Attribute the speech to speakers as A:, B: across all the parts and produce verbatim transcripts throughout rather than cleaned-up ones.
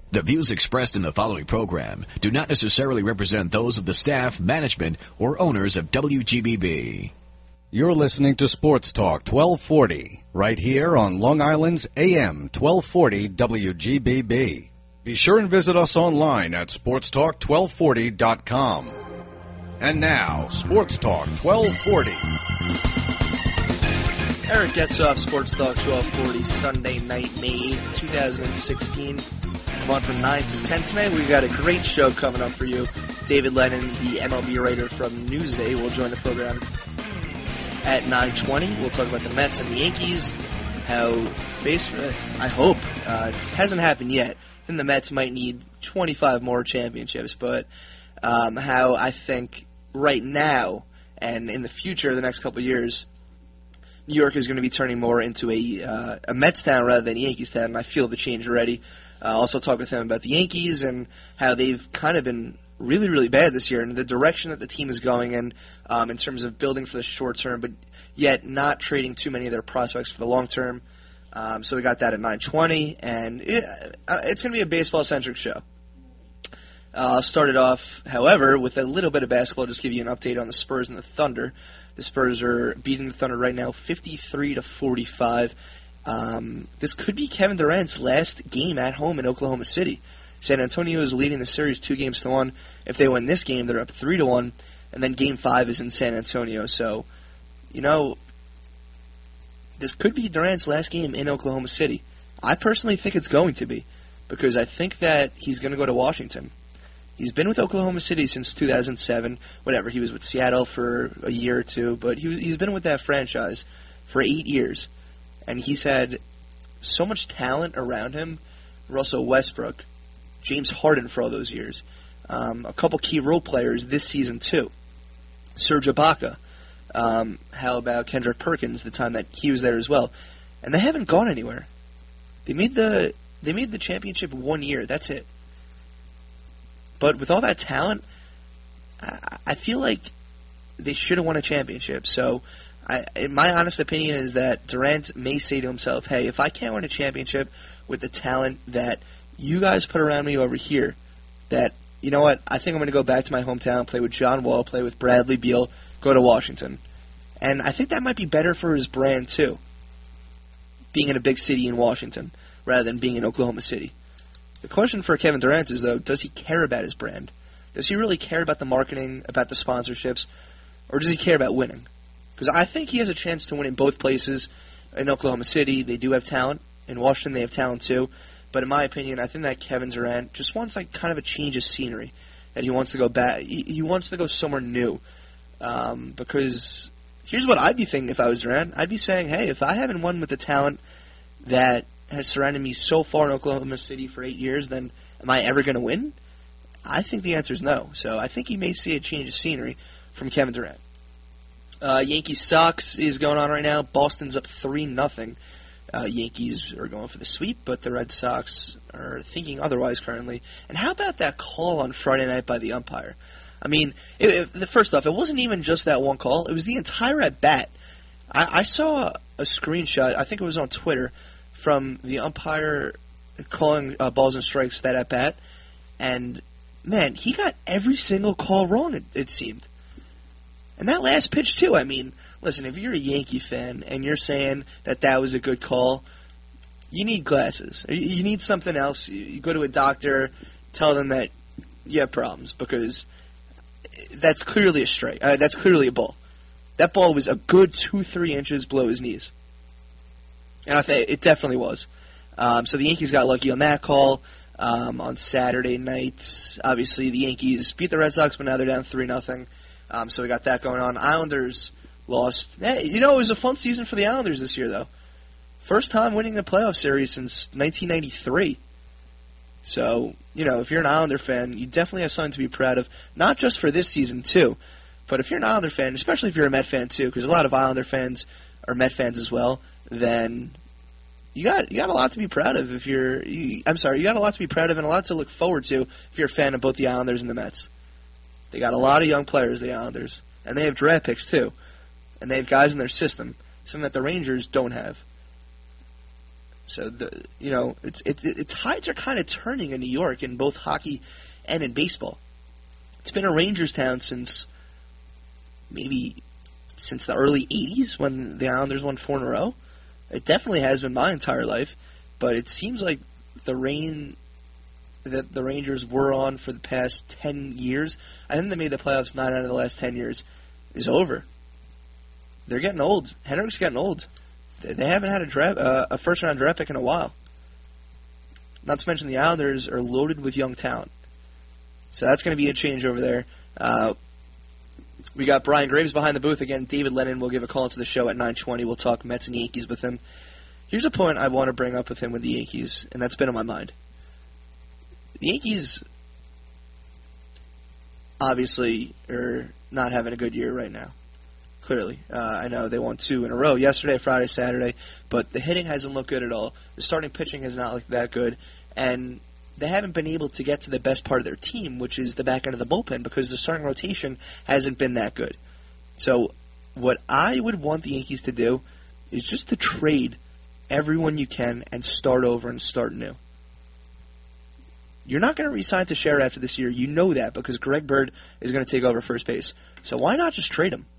A: The views expressed in the following program do not necessarily represent those of the staff, management, or owners of W G B B.
B: You're listening to Sports Talk twelve forty, right here on Long Island's A M twelve forty W G B B. Be sure and visit us online at sports talk twelve forty dot com. And now, Sports Talk twelve forty.
C: Eric Getzoff, Sports Talk twelve forty, Sunday night, May eighth, twenty sixteen. Come on from nine to ten tonight. We've got a great show coming up for you. David Lennon, the M L B writer from Newsday, will join the program at nine twenty. We'll talk about the Mets and the Yankees, how, basically, I hope, uh, hasn't happened yet. I think the Mets might need twenty-five more championships, but um, how I think right now and in the future, the next couple of years, New York is going to be turning more into a uh, a Mets town rather than a Yankees town, and I feel the change already. Uh, also talk with him about the Yankees and how they've kind of been really, really bad this year and the direction that the team is going in um, in terms of building for the short term, but yet not trading too many of their prospects for the long term. Um, so we got that at nine twenty, and it, uh, it's going to be a baseball-centric show. Uh, I'll start it off, however, with a little bit of basketball, just give you an update on the Spurs and the Thunder. The Spurs are beating the Thunder right now fifty-three to forty-five. Um, this could be Kevin Durant's last game at home in Oklahoma City. San Antonio is leading the series two games to one. If they win this game, they're up three to one, and then Game Five is in San Antonio. So, you know, this could be Durant's last game in Oklahoma City. I personally think it's going to be, because I think that he's going to go to Washington. He's been with Oklahoma City since two thousand seven. Whatever, he was with Seattle for a year or two, but he, he's been with that franchise for eight years. And he's had so much talent around him. Russell Westbrook, James Harden for all those years. Um, a couple key role players this season, too. Serge Ibaka. Um, how about Kendrick Perkins, the time that he was there as well. And they haven't gone anywhere. They made the they made the championship one year. That's it. But with all that talent, I, I feel like they should have won a championship. So, I, in my honest opinion is that Durant may say to himself, hey, if I can't win a championship with the talent that you guys put around me over here, that, you know what, I think I'm going to go back to my hometown, play with John Wall, play with Bradley Beal, go to Washington. And I think that might be better for his brand, too, being in a big city in Washington rather than being in Oklahoma City. The question for Kevin Durant is, though, does he care about his brand? Does he really care about the marketing, about the sponsorships, or does he care about winning? Because I think he has a chance to win in both places. In Oklahoma City, they do have talent. In Washington, they have talent, too. But in my opinion, I think that Kevin Durant just wants like kind of a change of scenery. That he wants to go back. He, he wants to go somewhere new. Um, because here's what I'd be thinking if I was Durant. I'd be saying, hey, if I haven't won with the talent that has surrounded me so far in Oklahoma City for eight years, then am I ever going to win? I think the answer is no. So I think he may see a change of scenery from Kevin Durant. Uh, Yankees-Sox is going on right now. Boston's up three nothing. Uh, Yankees are going for the sweep, but the Red Sox are thinking otherwise currently. And how about that call on Friday night by the umpire? I mean, it, it, first off, it wasn't even just that one call. It was the entire at-bat. I, I saw a screenshot, I think it was on Twitter, from the umpire calling uh, balls and strikes that at-bat. And, man, he got every single call wrong, it, it seemed. And that last pitch, too, I mean, listen, if you're a Yankee fan and you're saying that that was a good call, you need glasses. You need something else. You go to a doctor, tell them that you have problems, because that's clearly a strike. Uh, that's clearly a ball. That ball was a good two, three inches below his knees. And I think it definitely was. Um, so the Yankees got lucky on that call. Um, on Saturday night, obviously the Yankees beat the Red Sox, but now they're down three nothing. Um, so we got that going on. Islanders lost. Hey, you know, it was a fun season for the Islanders this year, though. First time winning a playoff series since nineteen ninety-three. So, you know, if you're an Islander fan, you definitely have something to be proud of, not just for this season, too. But if you're an Islander fan, especially if you're a Met fan, too, because a lot of Islander fans are Met fans as well, then you got you got a lot to be proud of if you're you, I'm sorry, you got a lot to be proud of and a lot to look forward to if you're a fan of both the Islanders and the Mets. They got a lot of young players, the Islanders, and they have draft picks, too. And they have guys in their system, something that the Rangers don't have. So the you know it's it, it, it tides are kind of turning in New York in both hockey and in baseball. It's been a Rangers town since maybe since the early eighties when the Islanders won four in a row. It definitely has been my entire life, but it seems like the reign that the Rangers were on for the past ten years, I think they made the playoffs nine out of the last ten years, is over. They're getting old. Henrik's getting old. They haven't had a draft, uh, a first-round draft pick in a while. Not to mention the Islanders are loaded with young talent. So that's going to be a change over there. Uh, we got Brian Graves behind the booth again. David Lennon will give a call into the show at nine twenty. We'll talk Mets and Yankees with him. Here's a point I want to bring up with him with the Yankees, and that's been on my mind. The Yankees obviously are not having a good year right now. Clearly. Uh, I know they won two in a row yesterday, Friday, Saturday, but the hitting hasn't looked good at all. The starting pitching has not looked that good, and they haven't been able to get to the best part of their team, which is the back end of the bullpen, because the starting rotation hasn't been that good. So what I would want the Yankees to do is just to trade everyone you can and start over and start new. You're not going to re-sign Teixeira after this year. You know that because Greg Bird is going to take over first base. So why not just trade him?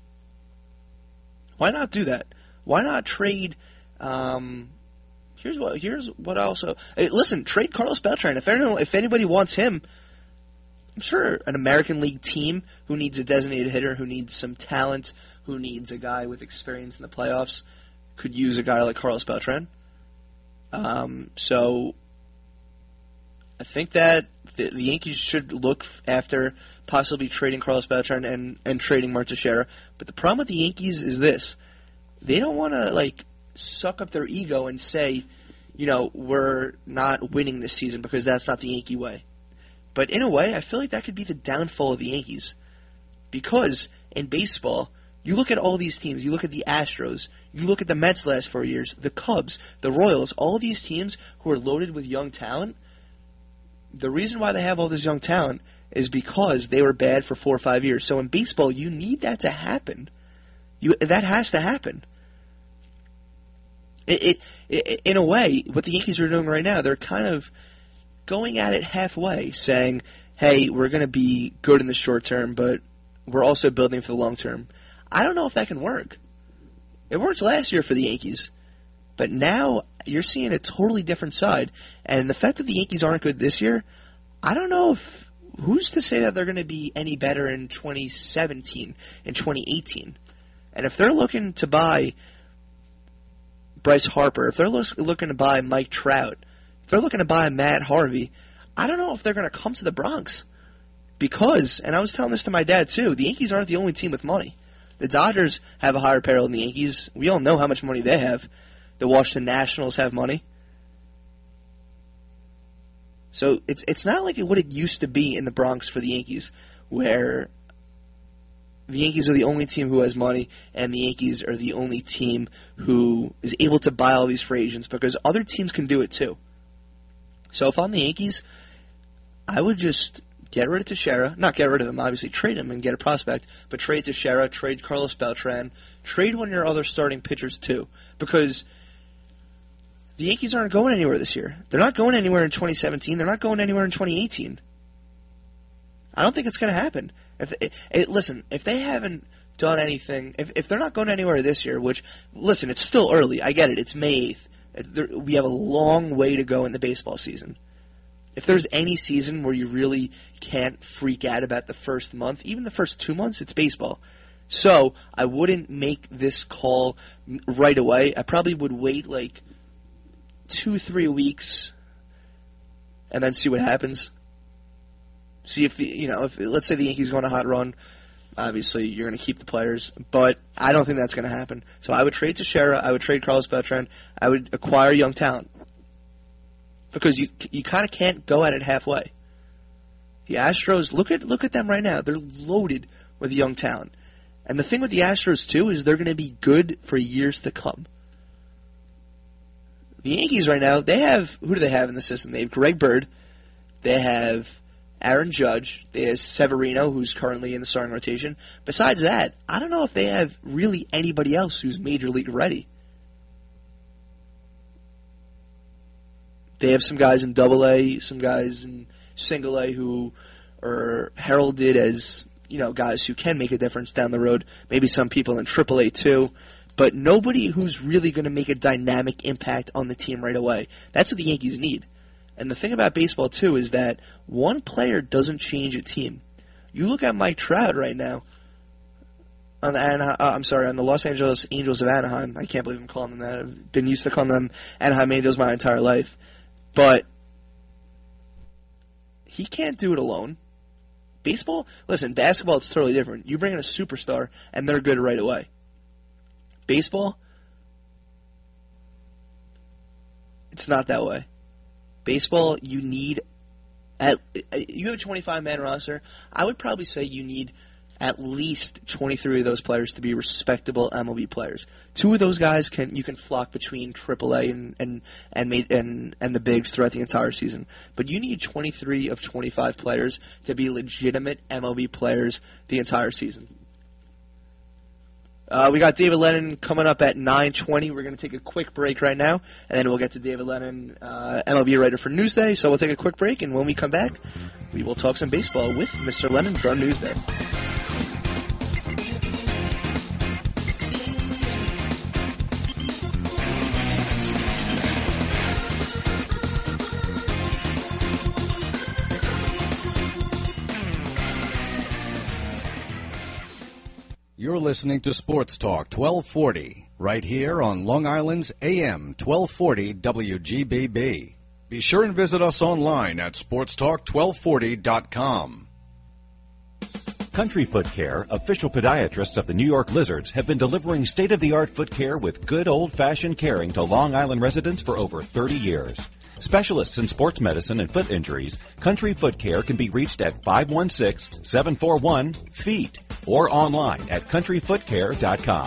C: Why not do that? Why not trade? Um, here's what. Here's what. Also, hey, listen. Trade Carlos Beltran. If anyone, if anybody wants him, I'm sure an American League team who needs a designated hitter, who needs some talent, who needs a guy with experience in the playoffs, could use a guy like Carlos Beltran. Um, so I think that the, the Yankees should look after possibly trading Carlos Beltran and, and trading Mark Teixeira. But the problem with the Yankees is this. They don't want to, like, suck up their ego and say, you know, we're not winning this season because that's not the Yankee way. But in a way, I feel like that could be the downfall of the Yankees. Because in baseball, you look at all these teams. You look at the Astros. You look at the Mets last four years, the Cubs, the Royals, all of these teams who are loaded with young talent. The reason why they have all this young talent is because they were bad for four or five years. So in baseball, you need that to happen. You that has to happen. It, it, it in a way, what the Yankees are doing right now, they're kind of going at it halfway, saying, "Hey, we're going to be good in the short term, but we're also building for the long term." I don't know if that can work. It worked last year for the Yankees, but now you're seeing a totally different side. And the fact that the Yankees aren't good this year, I don't know if who's to say that they're going to be any better in twenty seventeen and twenty eighteen. And if they're looking to buy Bryce Harper, if they're looking to buy Mike Trout, if they're looking to buy Matt Harvey, I don't know if they're going to come to the Bronx. Because, and I was telling this to my dad too, the Yankees aren't the only team with money. The Dodgers have a higher payroll than the Yankees. We all know how much money they have. The Washington Nationals have money. So it's it's not like what it used to be in the Bronx for the Yankees, where the Yankees are the only team who has money, and the Yankees are the only team who is able to buy all these free agents, because other teams can do it too. So if I'm the Yankees, I would just get rid of Teixeira. Not get rid of him, obviously. Trade him and get a prospect. But trade Teixeira, trade Carlos Beltran, trade one of your other starting pitchers too. Because the Yankees aren't going anywhere this year. They're not going anywhere in twenty seventeen. They're not going anywhere in twenty eighteen. I don't think it's going to happen. If it, it, listen, if they haven't done anything, if if they're not going anywhere this year, which, listen, it's still early. I get it. It's May eighth. There, we have a long way to go in the baseball season. If there's any season where you really can't freak out about the first month, even the first two months, it's baseball. So I wouldn't make this call right away. I probably would wait like two, three weeks and then see what happens. See if, the, you know, if let's say the Yankees go on a hot run, obviously you're going to keep the players, but I don't think that's going to happen. So I would trade Teixeira, I would trade Carlos Beltran, I would acquire young talent. Because you you kind of can't go at it halfway. The Astros, look at look at them right now. They're loaded with young talent. And the thing with the Astros, too, is they're going to be good for years to come. The Yankees right now, they have, who do they have in the system? They have Greg Bird. They have Aaron Judge. They have Severino, who's currently in the starting rotation. Besides that, I don't know if they have really anybody else who's major league ready. They have some guys in Double A, some guys in Single A who are heralded as, you know, guys who can make a difference down the road. Maybe some people in Triple A too. But nobody who's really going to make a dynamic impact on the team right away. That's what the Yankees need. And the thing about baseball, too, is that one player doesn't change a team. You look at Mike Trout right now on the Anaheim, uh, I'm sorry, on the Los Angeles Angels of Anaheim. I can't believe I'm calling them that. I've been used to calling them Anaheim Angels my entire life. But he can't do it alone. Baseball, listen, basketball, it's totally different. You bring in a superstar, and they're good right away. Baseball, it's not that way. Baseball, you need, at you have a twenty-five man roster. I would probably say you need at least twenty-three of those players to be respectable M L B players. Two of those guys can you can flock between Triple A and and and and, and the bigs throughout the entire season. But you need twenty-three of twenty-five players to be legitimate M L B players the entire season. Uh, we got David Lennon coming up at nine twenty. We're going to take a quick break right now, and then we'll get to David Lennon, uh, M L B writer for Newsday. So we'll take a quick break, and when we come back, we will talk some baseball with Mister Lennon from Newsday.
B: You're listening to Sports Talk twelve forty, right here on Long Island's A M twelve forty W G B B. Be sure and visit us online at sports talk twelve forty dot com.
D: Country Foot Care, official podiatrists of the New York Lizards, have been delivering state-of-the-art foot care with good old-fashioned caring to Long Island residents for over thirty years. Specialists in sports medicine and foot injuries, Country Foot Care can be reached at five one six, seven four one, F E E T or online at country foot care dot com.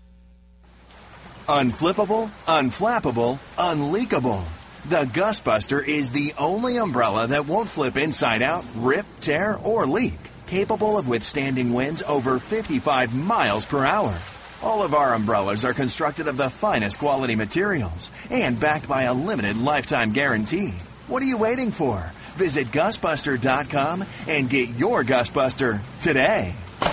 E: Unflippable, unflappable, unleakable. The Gustbuster is the only umbrella that won't flip inside out, rip, tear, or leak. Capable of withstanding winds over fifty-five miles per hour. All of our umbrellas are constructed of the finest quality materials and backed by a limited lifetime guarantee. What are you waiting for? Visit Gustbuster dot com and get your Gustbuster today.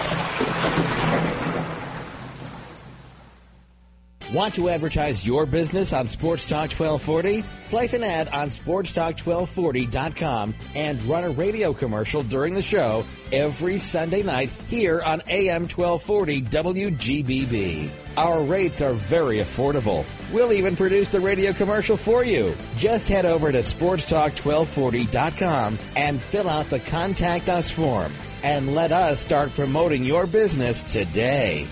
F: Want to advertise your business on Sports Talk twelve forty? Place an ad on sports talk twelve forty dot com and run a radio commercial during the show every Sunday night here on A M twelve forty W G B B. Our rates are very affordable. We'll even produce the radio commercial for you. Just head over to sports talk twelve forty dot com and fill out the Contact Us form and let us start promoting your business today.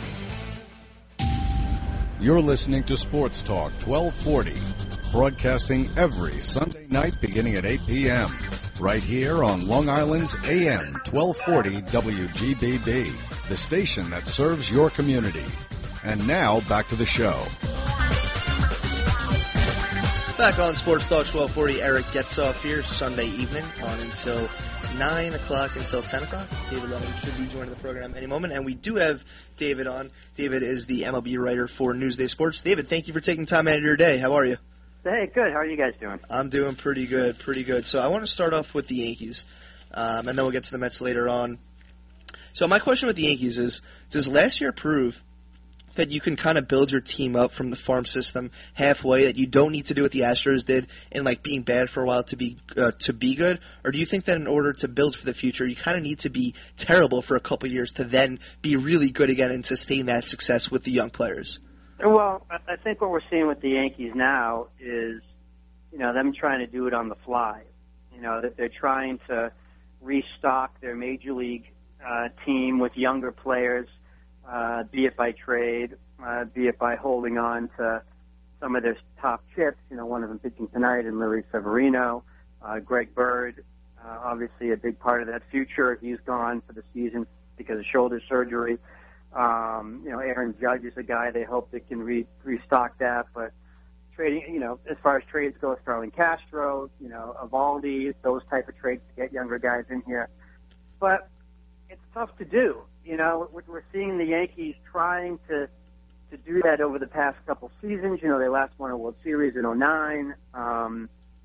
B: You're listening to Sports Talk twelve forty, broadcasting every Sunday night beginning at eight p.m. right here on Long Island's A M twelve forty W G B B, the station that serves your community. And now, back to the show.
C: Back on Sports Talk twelve forty, Eric Getzoff here, Sunday evening on until nine o'clock until ten o'clock. David Lennon should be joining the program any moment, and we do have David on. David is the M L B writer for Newsday Sports. David, thank you for taking time out of your day. How are you?
G: Hey, good. How are you guys doing?
C: I'm doing pretty good, pretty good. So I want to start off with the Yankees, um, and then we'll get to the Mets later on. So my question with the Yankees is, does last year prove that you can kind of build your team up from the farm system halfway, that you don't need to do what the Astros did in like being bad for a while to be uh, to be good? Or do you think that in order to build for the future, you kind of need to be terrible for a couple of years to then be really good again and sustain that success with the young players?
G: Well, I think what we're seeing with the Yankees now is, you know, them trying to do it on the fly. You know, that they're trying to restock their major league uh, team with younger players, Uh, be it by trade, uh, be it by holding on to some of their top chips, you know, one of them pitching tonight in Larry Severino, uh, Greg Bird, uh, obviously a big part of that future. He's gone for the season because of shoulder surgery. Um, you know, Aaron Judge is a guy they hope they can re- restock that, but trading, you know, as far as trades go, Starlin Castro, you know, Evaldi, those type of trades to get younger guys in here. But it's tough to do. You know, we're seeing the Yankees trying to to do that over the past couple seasons. You know, they last won a World Series in oh nine. Um,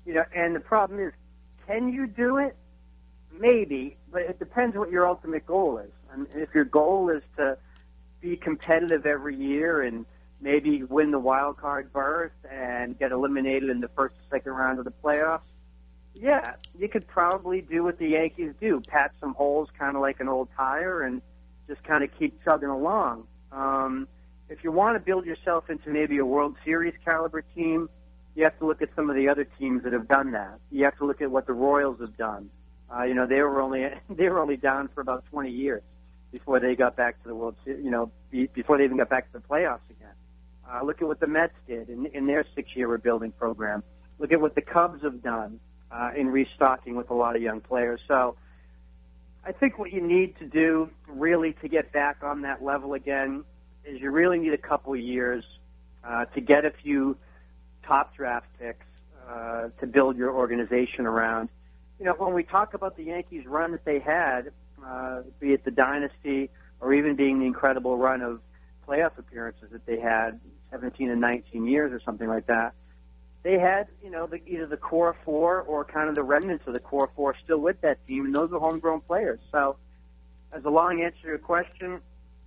G: You know, and the problem is, can you do it? Maybe, but it depends what your ultimate goal is. I mean, if your goal is to be competitive every year and maybe win the wild card berth and get eliminated in the first or second round of the playoffs, yeah, you could probably do what the Yankees do, patch some holes kind of like an old tire and just kind of keep chugging along. Um, if you want to build yourself into maybe a World Series caliber team, you have to look at some of the other teams that have done that. You have to look at what the Royals have done. Uh, you know, they were only they were only down for about twenty years before they got back to the World Series. You know, be, before they even got back to the playoffs again. Uh, look at what the Mets did in, in their six-year rebuilding program. Look at what the Cubs have done uh, in restocking with a lot of young players. So, I think what you need to do really to get back on that level again is you really need a couple of years uh, to get a few top draft picks uh, to build your organization around. You know, when we talk about the Yankees' run that they had, uh, be it the dynasty or even being the incredible run of playoff appearances that they had, seventeen and nineteen years or something like that, they had, you know, the, either the core four or kind of the remnants of the core four still with that team, and those are homegrown players. So, as a long answer to your question,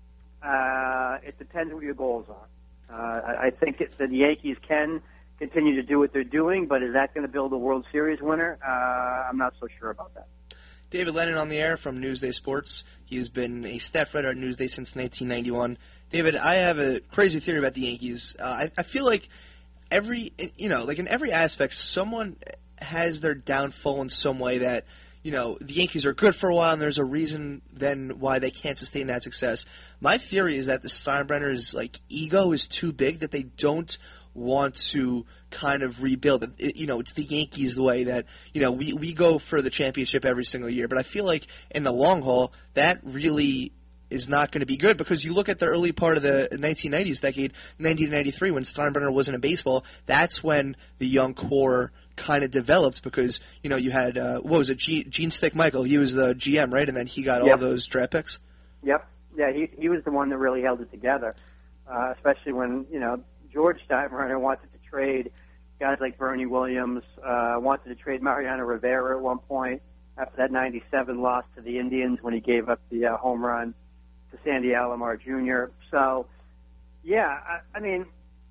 G: uh, it depends what your goals are. Uh, I, I think it, that the Yankees can continue to do what they're doing, but is that going to build a World Series winner? Uh, I'm not so sure about that.
C: David Lennon on the air from Newsday Sports. He's been a staff writer at Newsday since nineteen ninety-one. David, I have a crazy theory about the Yankees. Uh, I, I feel like every, you know, like in every aspect, someone has their downfall in some way that, you know, the Yankees are good for a while and there's a reason then why they can't sustain that success. My theory is that the Steinbrenner's, like, ego is too big, that they don't want to kind of rebuild. It, you know, it's the Yankees the way that, you know, we, we go for the championship every single year. But I feel like in the long haul, that really is not going to be good because you look at the early part of the nineteen nineties decade, ninety to ninety-three, when Steinbrenner wasn't in baseball, that's when the young core kind of developed because, you know, you had, uh, what was it, Gene, Gene Stick Michael, he was the G M, right? And then he got
G: yep.
C: all those draft picks?
G: Yep. Yeah, he, he was the one that really held it together, uh, especially when, you know, George Steinbrenner wanted to trade guys like Bernie Williams, uh, wanted to trade Mariano Rivera at one point after that ninety-seven loss to the Indians when he gave up the uh, home run to Sandy Alomar Junior So, yeah, I, I mean,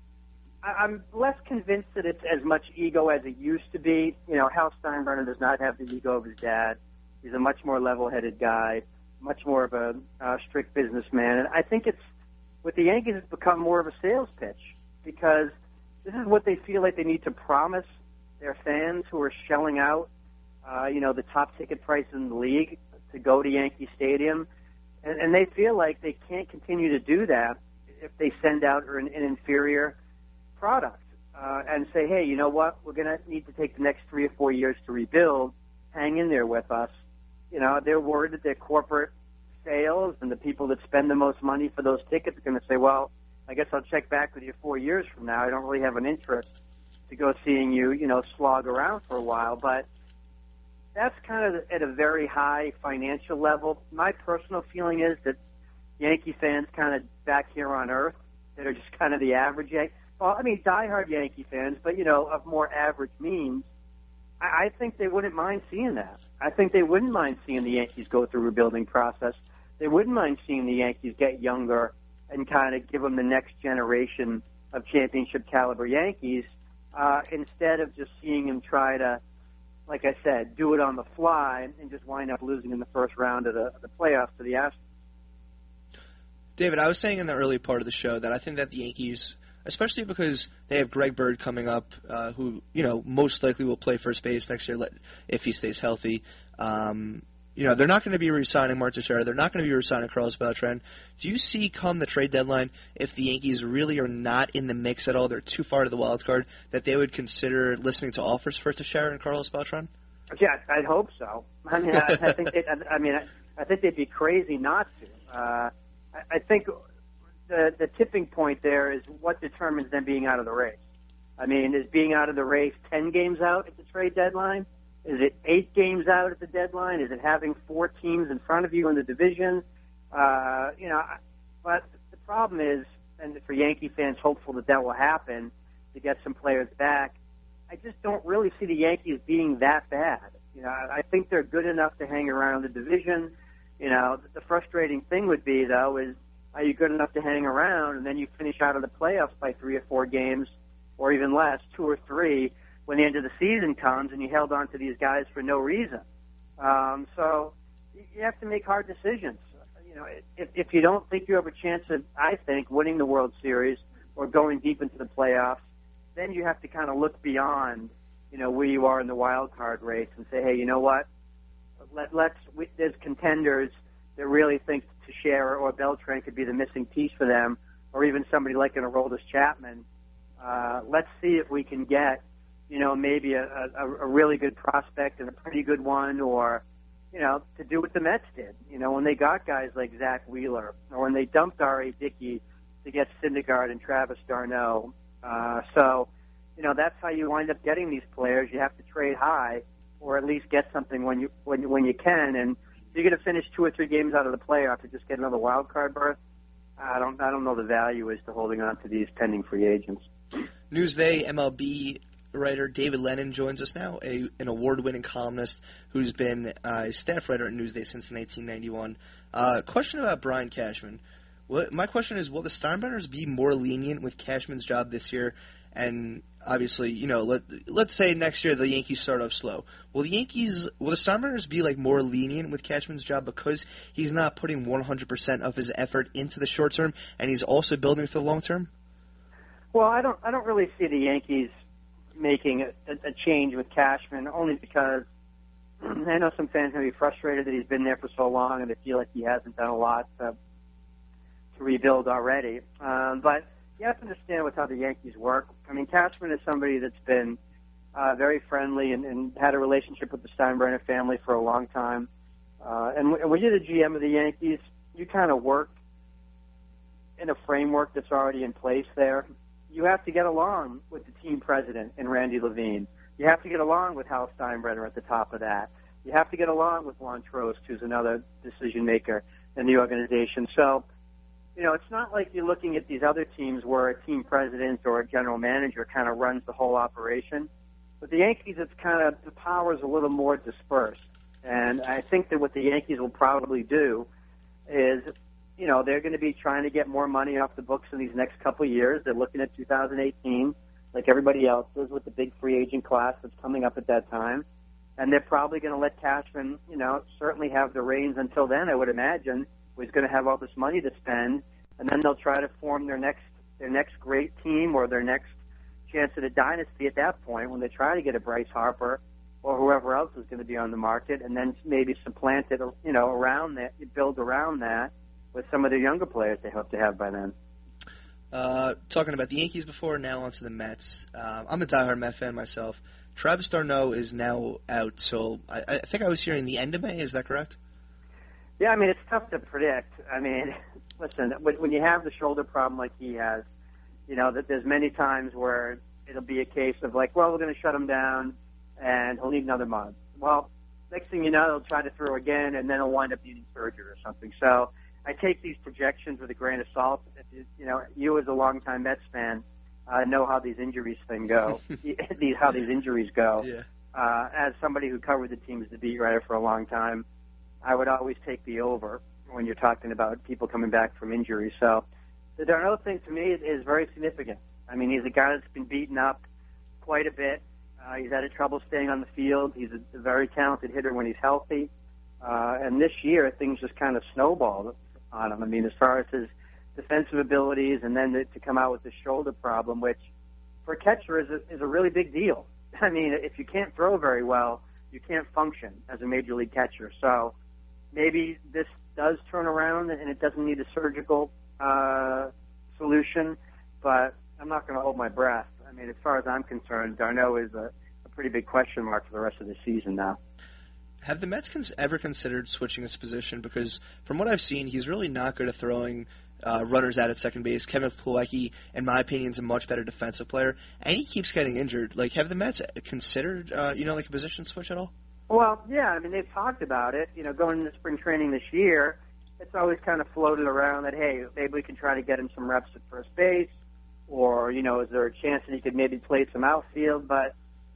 G: I, I'm less convinced that it's as much ego as it used to be. You know, Hal Steinbrenner does not have the ego of his dad. He's a much more level-headed guy, much more of a uh, strict businessman. And I think it's, with the Yankees, it's become more of a sales pitch because this is what they feel like they need to promise their fans who are shelling out, uh, you know, the top ticket price in the league to go to Yankee Stadium. And, and they feel like they can't continue to do that if they send out an, an inferior product uh, and say, hey, you know what, we're going to need to take the next three or four years to rebuild. Hang in there with us. You know, they're worried that their corporate sales and the people that spend the most money for those tickets are going to say, well, I guess I'll check back with you four years from now. I don't really have an interest to go seeing you, you know, slog around for a while. But that's kind of at a very high financial level. My personal feeling is that Yankee fans kind of back here on Earth that are just kind of the average Yankee. Well, I mean, diehard Yankee fans, but, you know, of more average means, I, I think they wouldn't mind seeing that. I think they wouldn't mind seeing the Yankees go through a rebuilding process. They wouldn't mind seeing the Yankees get younger and kind of give them the next generation of championship caliber Yankees uh, instead of just seeing them try to, like I said, do it on the fly and just wind up losing in the first round of the, of the playoffs to the Astros.
C: David, I was saying in the early part of the show that I think that the Yankees, especially because they have Greg Bird coming up, uh, who, you know, most likely will play first base next year if he stays healthy. Um, you know, they're not going to be re-signing Mark Teixeira. They're not going to be re-signing Carlos Beltran. Do you see come the trade deadline, if the Yankees really are not in the mix at all, they're too far to the wild card, that they would consider listening to offers for Teixeira and Carlos Beltran?
G: Yeah, I'd hope so. I mean, I, I think they, I, I mean, I, I think they'd be crazy not to. Uh, I, I think the the tipping point there is what determines them being out of the race. I mean, is being out of the race ten games out at the trade deadline? Is it eight games out at the deadline? Is it having four teams in front of you in the division? Uh, you know, but the problem is, and for Yankee fans hopeful that that will happen to get some players back, I just don't really see the Yankees being that bad. You know, I I think they're good enough to hang around the division. You know, the frustrating thing would be, though, is are you good enough to hang around and then you finish out of the playoffs by three or four games or even less, two or three, when the end of the season comes and you held on to these guys for no reason. Um, so you have to make hard decisions. You know, if, if you don't think you have a chance of, I think, winning the World Series or going deep into the playoffs, then you have to kind of look beyond, you know, where you are in the wild card race and say, hey, you know what? Let, let's we, there's contenders that really think Teixeira or Beltran could be the missing piece for them, or even somebody like an Aroldis Chapman. Uh, let's see if we can get, you know, maybe a, a, a really good prospect and a pretty good one, or, you know, to do what the Mets did. You know, when they got guys like Zach Wheeler, or when they dumped R A. Dickey to get Syndergaard and Travis d'Arnaud. Uh, so, you know, that's how you wind up getting these players. You have to trade high, or at least get something when you when when you can. And if you're going to finish two or three games out of the playoff to just get another wild card berth, I don't I don't know the value is to holding on to these pending free agents.
C: Newsday M L B writer David Lennon joins us now, a, an award-winning columnist who's been uh, a staff writer at Newsday since nineteen ninety-one. Uh, question about Brian Cashman. What, my question is, will the Steinbrenners be more lenient with Cashman's job this year? And obviously, you know, let, let's say next year the Yankees start off slow. Will the Yankees, will the Steinbrenners be like more lenient with Cashman's job because he's not putting one hundred percent of his effort into the short term and he's also building for the long term?
G: Well, I don't I don't really see the Yankees making a, a change with Cashman, only because I know some fans may be frustrated that he's been there for so long and they feel like he hasn't done a lot to, to rebuild already. Um, but you have to understand with how the Yankees work. I mean, Cashman is somebody that's been uh, very friendly and, and had a relationship with the Steinbrenner family for a long time. Uh, and w- when you're the G M of the Yankees, you kind of work in a framework that's already in place there. You have to get along with the team president and Randy Levine. You have to get along with Hal Steinbrenner at the top of that. You have to get along with Lon Trost, who's another decision maker in the organization. So, you know, it's not like you're looking at these other teams where a team president or a general manager kind of runs the whole operation. With the Yankees, it's kind of, the power is a little more dispersed. And I think that what the Yankees will probably do is, you know, they're going to be trying to get more money off the books in these next couple of years. They're looking at two thousand eighteen, like everybody else is, with the big free agent class that's coming up at that time. And they're probably going to let Cashman, you know, certainly have the reins until then, I would imagine. He's going to have all this money to spend, and then they'll try to form their next their next great team or their next chance at a dynasty at that point when they try to get a Bryce Harper or whoever else is going to be on the market, and then maybe supplant it, you know, around that, build around that with some of the younger players they hope to have by then.
C: Uh, talking about the Yankees before, now onto the Mets. Uh, I'm a diehard Met fan myself. Travis d'Arnaud is now out, so I, I think I was hearing the end of May. Is that correct?
G: Yeah, I mean, it's tough to predict. I mean, listen, when you have the shoulder problem like he has, you know, that there's many times where it'll be a case of like, well, we're going to shut him down, and he'll need another month. Well, next thing you know, he'll try to throw again, and then he'll wind up needing surgery or something. So I take these projections with a grain of salt. You know, you as a longtime Mets fan uh, know how these injuries thing go, these how these injuries go.
C: Yeah.
G: Uh, as somebody who covered the team as the beat writer for a long time, I would always take the over when you're talking about people coming back from injury. So the d'Arnaud thing to me is, is very significant. I mean, he's a guy that's been beaten up quite a bit. Uh, he's had trouble staying on the field. He's a, a very talented hitter when he's healthy. Uh, and this year, things just kind of snowballed on him. I mean, as far as his defensive abilities, and then to, to come out with this shoulder problem, which for a catcher is a, is a really big deal. I mean, if you can't throw very well, you can't function as a major league catcher. So maybe this does turn around and it doesn't need a surgical uh, solution, but I'm not going to hold my breath. I mean, as far as I'm concerned, d'Arnaud is a, a pretty big question mark for the rest of the season now.
C: Have the Mets cons- ever considered switching his position? Because from what I've seen, he's really not good at throwing uh, runners out at second base. Kevin Plawecki, in my opinion, is a much better defensive player, and he keeps getting injured. Like, have the Mets considered, uh, you know, like a position switch at all?
G: Well, yeah. I mean, they've talked about it. You know, going into spring training this year, it's always kind of floated around that, hey, maybe we can try to get him some reps at first base, or, you know, is there a chance that he could maybe play some outfield? But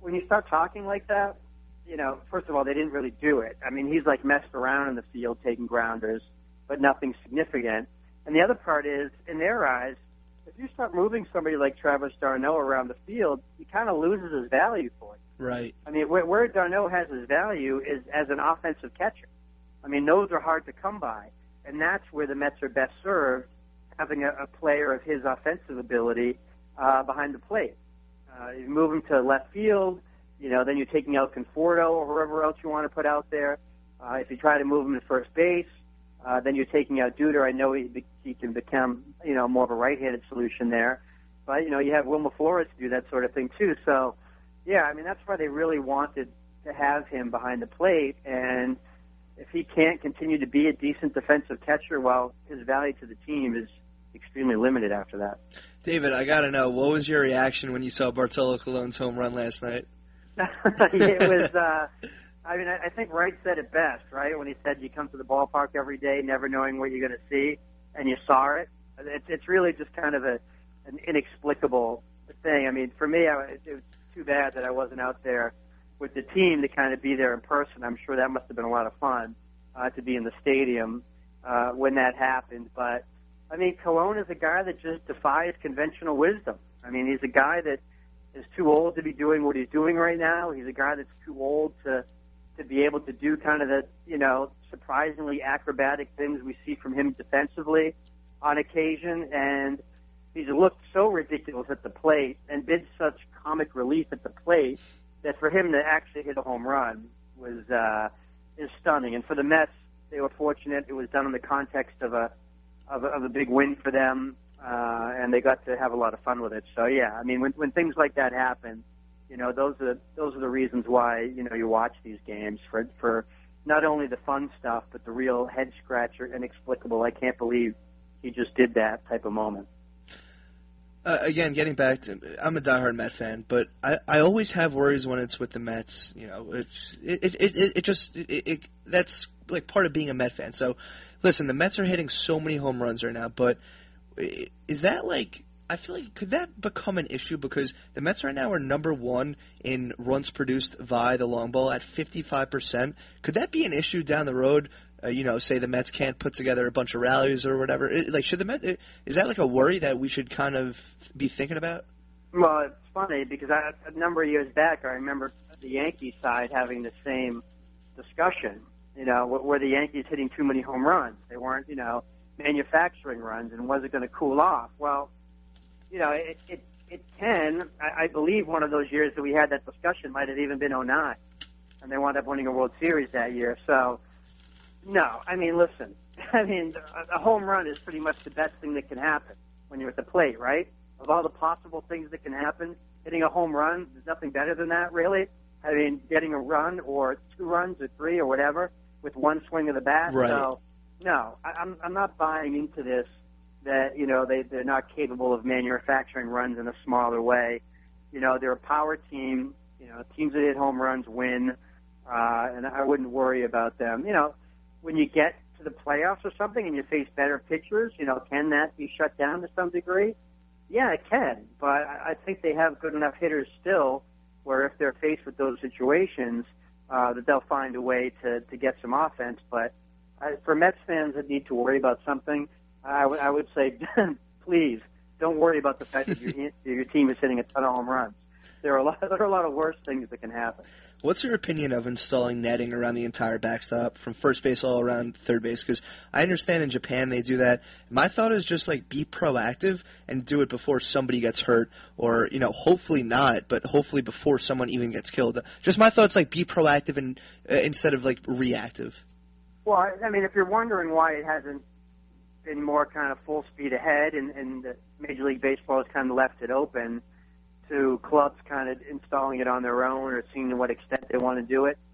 G: when you start talking like that, you know, first of all, they didn't really do it. I mean, he's like messed around in the field taking grounders, but nothing significant. And the other part is, in their eyes, if you start moving somebody like Travis d'Arnaud around the field, he kind of loses his value for it.
C: Right.
G: I mean, where, where d'Arnaud has his value is as an offensive catcher. I mean, those are hard to come by, and that's where the Mets are best served, having a, a player of his offensive ability uh, behind the plate. Uh, you move him to left field, you know, then you're taking out Conforto or whoever else you want to put out there. Uh, if you try to move him to first base, uh, then you're taking out Duda. I know he, he can become, you know, more of a right-handed solution there. But, you know, you have Wilmer Flores do that sort of thing, too. So, yeah, I mean, that's why they really wanted to have him behind the plate. And if he can't continue to be a decent defensive catcher, well, his value to the team is extremely limited after that.
C: David, I got to know, what was your reaction when you saw Bartolo Colon's home run last night?
G: It was, uh, I mean, I think Wright said it best, right, when he said you come to the ballpark every day never knowing what you're going to see, and you saw it. It's, it's really just kind of a an inexplicable thing. I mean, for me, I, it was too bad that I wasn't out there with the team to kind of be there in person. I'm sure that must have been a lot of fun uh, to be in the stadium uh, when that happened. But, I mean, Colon is a guy that just defies conventional wisdom. I mean, he's a guy that is too old to be doing what he's doing right now. He's a guy that's too old to to be able to do kind of the, you know, surprisingly acrobatic things we see from him defensively on occasion. And he's looked so ridiculous at the plate and been such comic relief at the plate that for him to actually hit a home run was uh, is stunning. And for the Mets, they were fortunate. It was done in the context of a of a, of a big win for them, uh, and they got to have a lot of fun with it. So yeah, I mean, when when things like that happen, you know, those are those are the reasons why, you know, you watch these games, for for not only the fun stuff but the real head scratcher, inexplicable. I can't believe he just did that type of moment.
C: Uh, again, getting back to, I'm a diehard Met fan, but I, I always have worries when it's with the Mets. You know, it's, it, it, it, it just, it, it, that's like part of being a Met fan. So, listen, the Mets are hitting so many home runs right now, but is that like, I feel like, could that become an issue? Because the Mets right now are number one in runs produced via the long ball at fifty-five percent. Could that be an issue down the road? Uh, you know, say the Mets can't put together a bunch of rallies or whatever. It, like, should the Mets, is that like a worry that we should kind of be thinking about?
G: Well, it's funny because I, a number of years back, I remember the Yankees side having the same discussion. You know, were the Yankees hitting too many home runs? They weren't, you know, manufacturing runs, and was it going to cool off? Well, you know, it it, it can. I, I believe one of those years that we had that discussion might have even been oh nine, and they wound up winning a World Series that year. So, no, I mean, listen, I mean, a, a home run is pretty much the best thing that can happen when you're at the plate, right? Of all the possible things that can happen, hitting a home run, there's nothing better than that, really. I mean, getting a run or two runs or three or whatever with one swing of the bat.
C: Right.
G: So, no, I, I'm I'm not buying into this that, you know, they, they're not capable of manufacturing runs in a smaller way. You know, they're a power team. You know, teams that hit home runs win, uh, and I wouldn't worry about them. You know, when you get to the playoffs or something and you face better pitchers, you know, can that be shut down to some degree? Yeah, it can, but I think they have good enough hitters still where if they're faced with those situations, uh, that they'll find a way to, to get some offense. But uh, for Mets fans that need to worry about something, I, w- I would say, please don't worry about the fact that your, your team is hitting a ton of home runs. There are a lot. There are a lot of worse things that can happen.
C: What's your opinion of installing netting around the entire backstop from first base all around third base? Because I understand in Japan they do that. My thought is just like be proactive and do it before somebody gets hurt, or you know, hopefully not, but hopefully before someone even gets killed. Just my thoughts, like be proactive and uh, instead of like reactive.
G: Well, I mean, if you're wondering why it hasn't been more kind of full speed ahead, and, and the Major League Baseball has kind of left it open to clubs kind of installing it on their own or seeing to what extent they want to do it.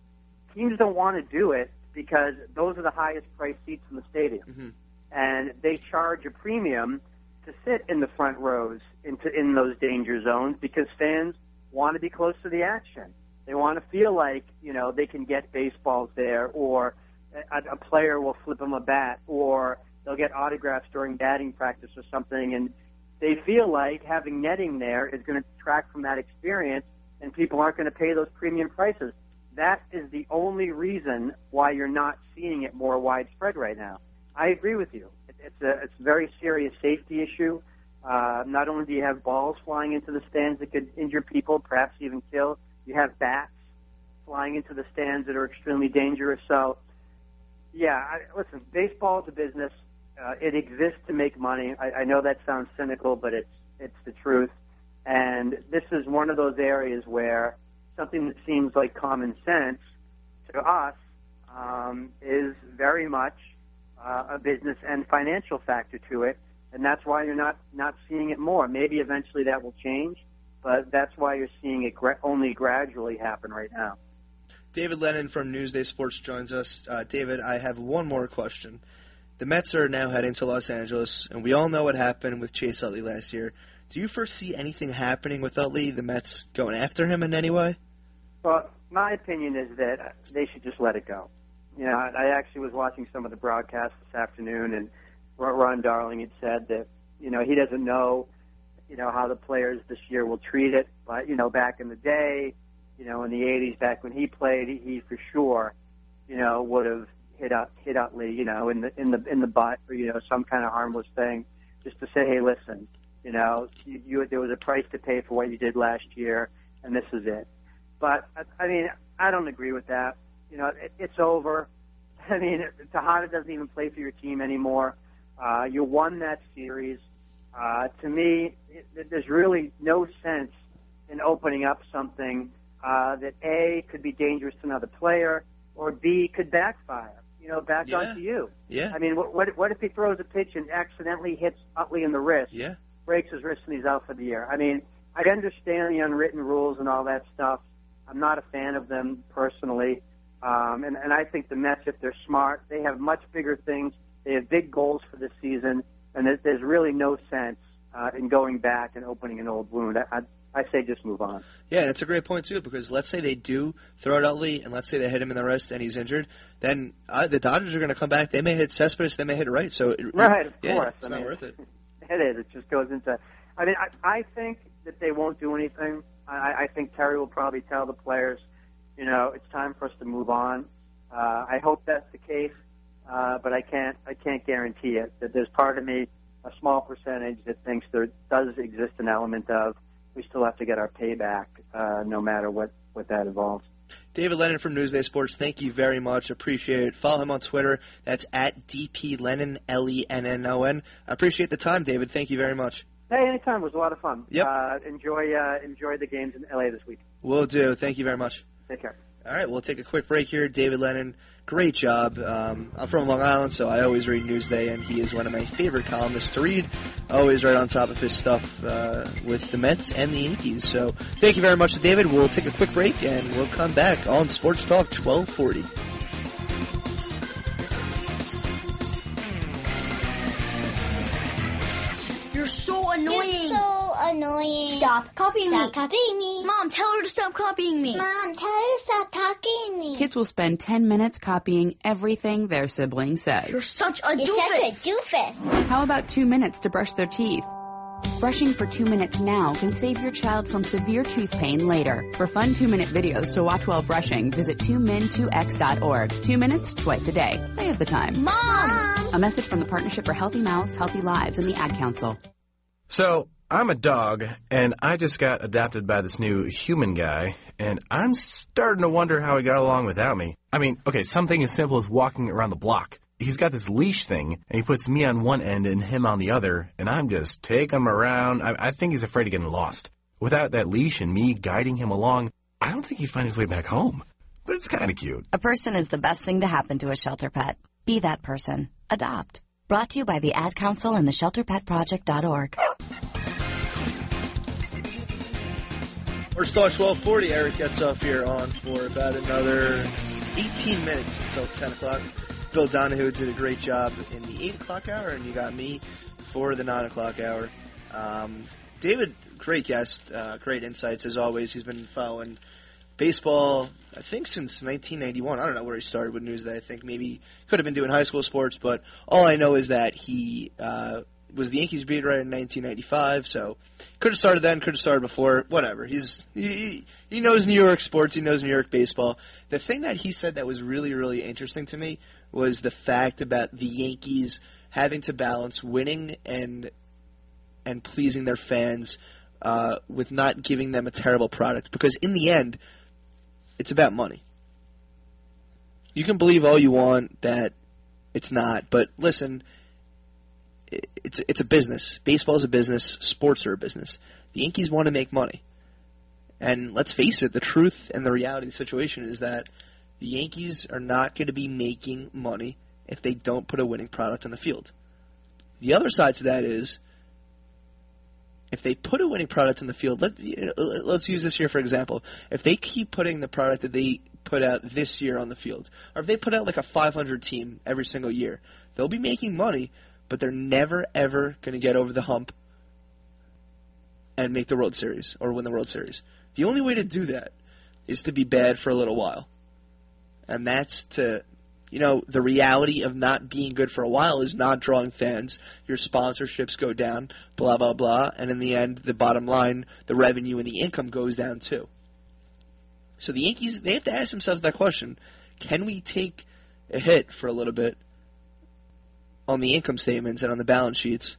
G: Teams don't want to do it because those are the highest priced seats in the stadium.
C: Mm-hmm.
G: And they charge a premium to sit in the front rows into in those danger zones because fans want to be close to the action. They want to feel like, you know, they can get baseballs there, or a, a player will flip them a bat, or they'll get autographs during batting practice or something, and they feel like having netting there is going to detract from that experience and people aren't going to pay those premium prices. That is the only reason why you're not seeing it more widespread right now. I agree with you. It's a, it's a very serious safety issue. Uh, not only do you have balls flying into the stands that could injure people, perhaps even kill, you have bats flying into the stands that are extremely dangerous. So, yeah, I, listen, baseball is a business. Uh, it exists to make money. I, I know that sounds cynical, but it's it's the truth. And this is one of those areas where something that seems like common sense to us um, is very much uh, a business and financial factor to it, and that's why you're not, not seeing it more. Maybe eventually that will change, but that's why you're seeing it gra- only gradually happen right now.
C: David Lennon from Newsday Sports joins us. Uh, David, I have one more question. The Mets are now heading to Los Angeles, and we all know what happened with Chase Utley last year. Do you foresee anything happening with Utley, the Mets going after him in any way?
G: Well, my opinion is that they should just let it go. You know, I actually was watching some of the broadcasts this afternoon, and Ron Darling had said that, you know, he doesn't know, you know, how the players this year will treat it. But, you know, back in the day, you know, in the eighties, back when he played, he, he for sure, you know, would have hit up, hit Utley, you know, in the in the in the butt, or you know, some kind of harmless thing, just to say, hey, listen, you know, you, you there was a price to pay for what you did last year, and this is it. But I, I mean, I don't agree with that. You know, it, it's over. I mean, Tejada doesn't even play for your team anymore. Uh, you won that series. Uh, to me, it, there's really no sense in opening up something uh, that A, could be dangerous to another player, or B, could backfire, you know, back
C: yeah.
G: onto you.
C: Yeah.
G: I mean, what, what, what if he throws a pitch and accidentally hits Utley in the wrist,
C: yeah.
G: breaks his wrist, and he's out for the year? I mean, I understand the unwritten rules and all that stuff. I'm not a fan of them personally. Um, and, and I think the Mets, if they're smart, they have much bigger things. They have big goals for this season, and there's, there's really no sense uh, in going back and opening an old wound. I, I, I say just move on.
C: Yeah, that's a great point, too, because let's say they do throw it Utley, and let's say they hit him in the wrist and he's injured, then uh, the Dodgers are going to come back. They may hit Cespedes, they may hit Wright. So it,
G: right, of
C: yeah,
G: course.
C: it's
G: I
C: not
G: mean,
C: worth it.
G: It is. It just goes into – I mean, I, I think that they won't do anything. I, I think Terry will probably tell the players, you know, it's time for us to move on. Uh, I hope that's the case, uh, but I can't I can't guarantee it. That there's part of me, a small percentage, that thinks there does exist an element of we still have to get our payback, uh, no matter what, what that involves.
C: David Lennon from Newsday Sports, thank you very much. Appreciate it. Follow him on Twitter. That's at D P Lennon, L E N N O N. I appreciate the time, David. Thank you very much.
G: Hey, anytime. It was a lot of fun.
C: Yep.
G: Uh, enjoy, uh, enjoy the games in L A this week.
C: Will do. Thank you very much.
G: Take care.
C: All right, we'll take a quick break here. David Lennon, great job. Um, I'm from Long Island, so I always read Newsday, and he is one of my favorite columnists to read. Always right on top of his stuff uh, with the Mets and the Yankees. So thank you very much to David. We'll take a quick break, and we'll come back on Sports Talk twelve forty.
H: You're so annoying.
I: You're so annoying.
H: Stop copying
I: Stop
H: me.
I: copying me.
H: Mom, tell her to stop copying me.
I: Mom, tell her to stop talking to me.
J: Kids will spend ten minutes copying everything their sibling says.
H: You're such a
I: You're
H: doofus.
I: such a doofus.
J: How about two minutes to brush their teeth? Brushing for two minutes now can save your child from severe tooth pain later. For fun two-minute videos to watch while brushing, visit two min two x dot org. Two minutes, twice a day. They have the time.
H: Mom!
J: A message from the Partnership for Healthy Mouths, Healthy Lives, and the Ad Council.
K: So, I'm a dog, and I just got adopted by this new human guy, and I'm starting to wonder how he got along without me. I mean, okay, something as simple as walking around the block. He's got this leash thing, and he puts me on one end and him on the other, and I'm just taking him around. I, I think he's afraid of getting lost. Without that leash and me guiding him along, I don't think he'd find his way back home. But it's kind of cute.
L: A person is the best thing to happen to a shelter pet. Be that person. Adopt. Brought to you by the Ad Council and the shelter pet project dot org.
C: First Talk twelve forty. Eric gets off here on for about another eighteen minutes until ten o'clock. Bill Donahue did a great job in the eight o'clock hour, and you got me for the nine o'clock hour. Um, David, great guest, uh, great insights as always. He's been following baseball, I think, since nineteen ninety-one. I don't know where he started with Newsday. I think maybe could have been doing high school sports, but all I know is that he uh, was the Yankees beat writer in nineteen ninety-five, so could have started then, could have started before, whatever. He's he, he knows New York sports, he knows New York baseball. The thing that he said that was really, really interesting to me was the fact about the Yankees having to balance winning and and pleasing their fans uh, with not giving them a terrible product. Because in the end, it's about money. You can believe all you want that it's not, but listen, it's it's a business. Baseball is a business. Sports are a business. The Yankees want to make money. And let's face it, the truth and the reality of the situation is that the Yankees are not going to be making money if they don't put a winning product on the field. The other side to that is, if they put a winning product in the field, let, let's use this here for example. If they keep putting the product that they put out this year on the field, or if they put out like a five hundred team every single year, they'll be making money, but they're never, ever going to get over the hump and make the World Series or win the World Series. The only way to do that is to be bad for a little while. And that's to, you know, the reality of not being good for a while is not drawing fans. Your sponsorships go down, blah, blah, blah. And in the end, the bottom line, the revenue and the income goes down too. So the Yankees, they have to ask themselves that question. Can we take a hit for a little bit on the income statements and on the balance sheets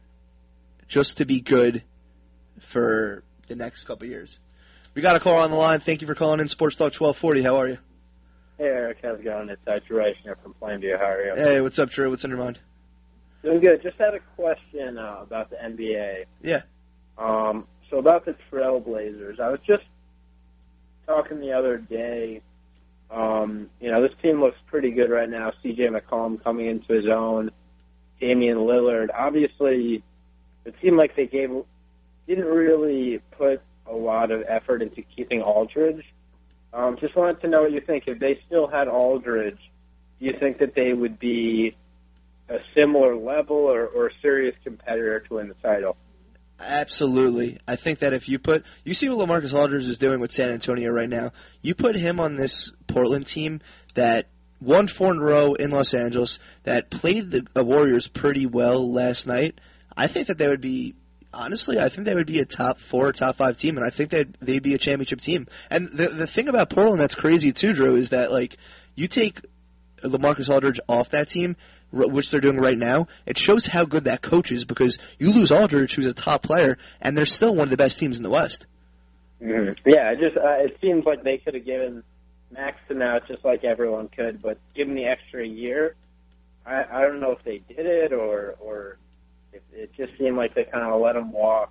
C: just to be good for the next couple of years? We got a call on the line. Thank you for calling in Sports Talk twelve forty. How are you?
M: Hey, Eric. How's it going? It's uh, Drew Eichner from Plainview. How are you?
C: Hey, what's up, Drew? What's on your mind?
M: Doing good. Just had a question uh, about the N B A.
C: Yeah.
M: Um, so about the Trailblazers, I was just talking the other day. Um, you know, this team looks pretty good right now. C J McCollum coming into his own. Damian Lillard. Obviously, it seemed like they gave didn't really put a lot of effort into keeping Aldridge. Um, just wanted to know what you think. If they still had Aldridge, do you think that they would be a similar level or, or a serious competitor to win the title?
C: Absolutely. I think that if you put... You see what LaMarcus Aldridge is doing with San Antonio right now. You put him on this Portland team that won four in a row in Los Angeles, that played the Warriors pretty well last night. I think that they would be... Honestly, I think they would be a top four, top five team, and I think that they'd be a championship team. And the the thing about Portland that's crazy too, Drew, is that like you take LaMarcus Aldridge off that team, which they're doing right now, it shows how good that coach is because you lose Aldridge, who's a top player, and they're still one of the best teams in the West.
M: Mm-hmm. Yeah, it just uh, it seems like they could have given Maxson out just like everyone could, but given the extra year, I, I don't know if they did it or or. It, it just seemed like they kind of let them walk,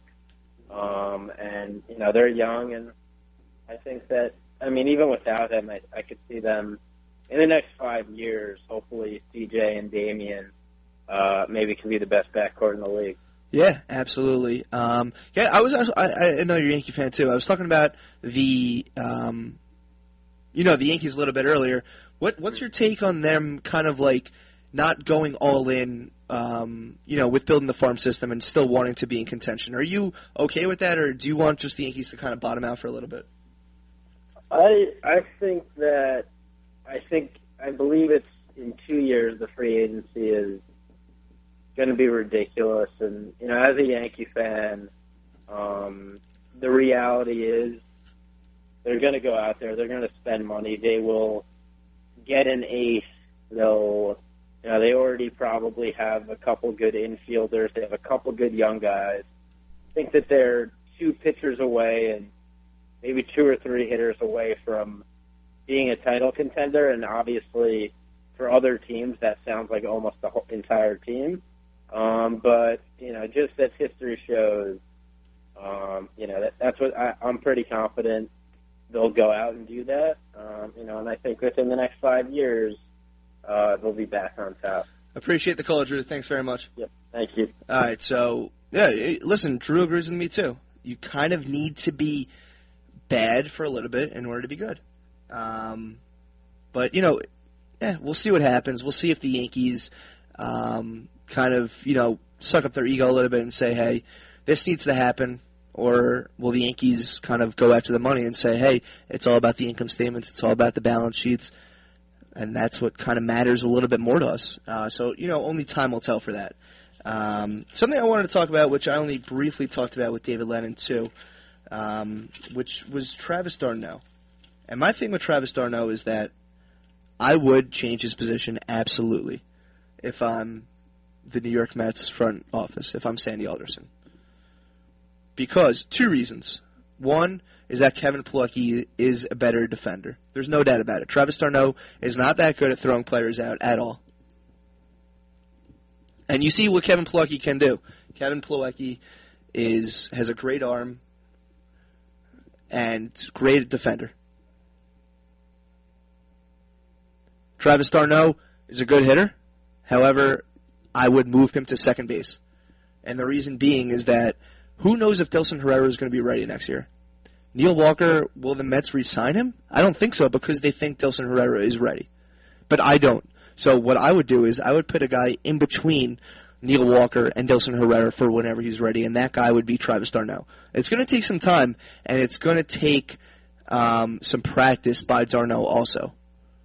M: um, and you know they're young, and I think that I mean even without him, I, I could see them in the next five years. Hopefully, C J and Damian uh, maybe can be the best backcourt in the league.
C: Yeah, absolutely. Um, yeah, I was. I, I know you're a Yankee fan too. I was talking about the, um, you know, the Yankees a little bit earlier. What What's your take on them? Kind of like not going all in. Um, you know, with building the farm system and still wanting to be in contention. Are you okay with that, or do you want just the Yankees to kind of bottom out for a little bit?
M: I I think that I think I believe it's in two years the free agency is going to be ridiculous, and you know, as a Yankee fan, um, the reality is they're going to go out there, they're going to spend money, they will get an ace, they'll. You know, they already probably have a couple good infielders. They have a couple good young guys. I think that they're two pitchers away and maybe two or three hitters away from being a title contender. And obviously, for other teams, that sounds like almost the whole entire team. Um, but, you know, just as history shows, um, you know, that, that's what I, I'm pretty confident they'll go out and do that. Um, you know, and I think within the next five years, Uh, they'll be back on top.
C: Appreciate the call, Drew. Thanks very much.
M: Yep. Thank you.
C: All right. So, yeah, listen, Drew agrees with me, too. You kind of need to be bad for a little bit in order to be good. Um, but, you know, yeah, we'll see what happens. We'll see if the Yankees um, kind of, you know, suck up their ego a little bit and say, hey, this needs to happen. Or will the Yankees kind of go after the money and say, hey, it's all about the income statements. It's all about the balance sheets. And that's what kind of matters a little bit more to us. Uh, so, you know, only time will tell for that. Um, something I wanted to talk about, which I only briefly talked about with David Lennon too, um, which was Travis d'Arnaud. And my thing with Travis d'Arnaud is that I would change his position absolutely if I'm the New York Mets front office, if I'm Sandy Alderson. Because, two reasons. One is that Kevin Plawecki is a better defender. There's no doubt about it. Travis d'Arnaud is not that good at throwing players out at all. And you see what Kevin Plawecki can do. Kevin Plawecki is has a great arm and great defender. Travis d'Arnaud is a good hitter. However, I would move him to second base. And the reason being is that who knows if Dilson Herrera is going to be ready next year? Neil Walker, will the Mets re-sign him? I don't think so because they think Dilson Herrera is ready. But I don't. So what I would do is I would put a guy in between Neil Walker and Dilson Herrera for whenever he's ready, and that guy would be Travis d'Arnaud. It's going to take some time, and it's going to take um, some practice by d'Arnaud also.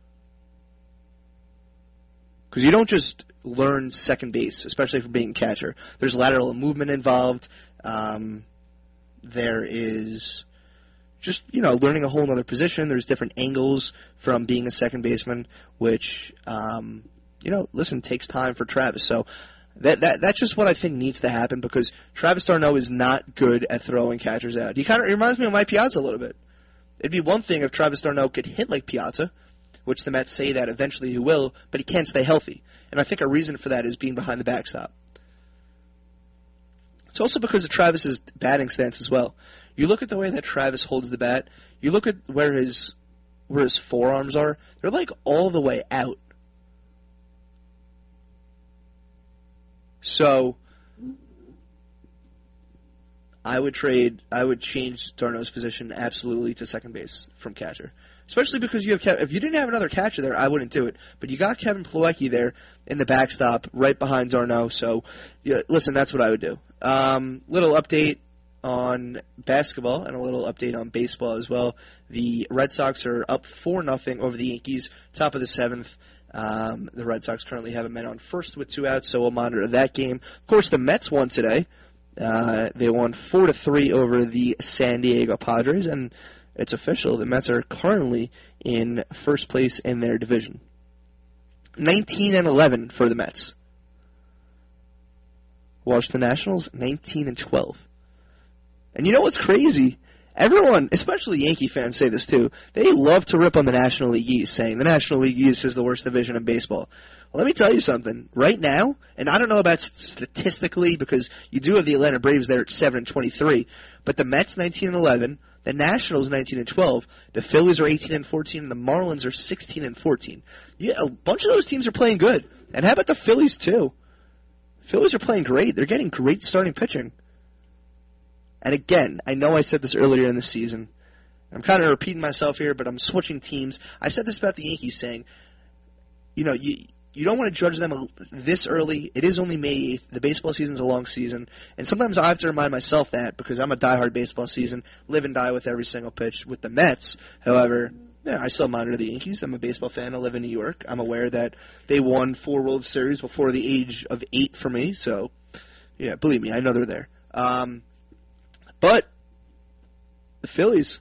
C: Because you don't just learn second base, especially for being a catcher. There's lateral movement involved. Um, there is just, you know, learning a whole other position. There's different angles from being a second baseman, which, um, you know, listen, takes time for Travis. So that, that that's just what I think needs to happen because Travis d'Arnaud is not good at throwing catchers out. He kind of reminds me of Mike Piazza a little bit. It'd be one thing if Travis d'Arnaud could hit like Piazza, which the Mets say that eventually he will, but he can't stay healthy. And I think a reason for that is being behind the backstop. It's also because of Travis's batting stance as well. You look at the way that Travis holds the bat, you look at where his where his forearms are, they're like all the way out. So I would trade I would change d'Arnaud's position absolutely to second base from catcher. Especially because you have Kev- if you didn't have another catcher there, I wouldn't do it. But you got Kevin Plawecki there in the backstop, right behind d'Arnaud. So, yeah, listen, that's what I would do. Um, little update on basketball and a little update on baseball as well. The Red Sox are up four nothing over the Yankees, top of the seventh. Um, the Red Sox currently have a man on first with two outs, so we'll monitor that game. Of course, the Mets won today. Uh, they won four to three over the San Diego Padres, and it's official. The Mets are currently in first place in their division. nineteen and eleven for the Mets. Washington Nationals, nineteen and twelve. And you know what's crazy? Everyone, especially Yankee fans, say this too. They love to rip on the National League East, saying the National League East is the worst division in baseball. Well, let me tell you something. Right now, and I don't know about statistically because you do have the Atlanta Braves there at seven and twenty-three, but the Mets nineteen and eleven. The Nationals nineteen and twelve, the Phillies are eighteen and fourteen, and the Marlins are sixteen and fourteen. Yeah, a bunch of those teams are playing good. And how about the Phillies too? Phillies are playing great. They're getting great starting pitching. And again, I know I said this earlier in the season. I'm kind of repeating myself here, but I'm switching teams. I said this about the Yankees, saying, you know, you you don't want to judge them this early. It is only May eighth. The baseball season's a long season. And sometimes I have to remind myself that because I'm a diehard baseball season, live and die with every single pitch with the Mets. However, yeah, I still monitor the Yankees. I'm a baseball fan. I live in New York. I'm aware that they won four World Series before the age of eight for me. So, yeah, believe me, I know they're there. Um, but the Phillies,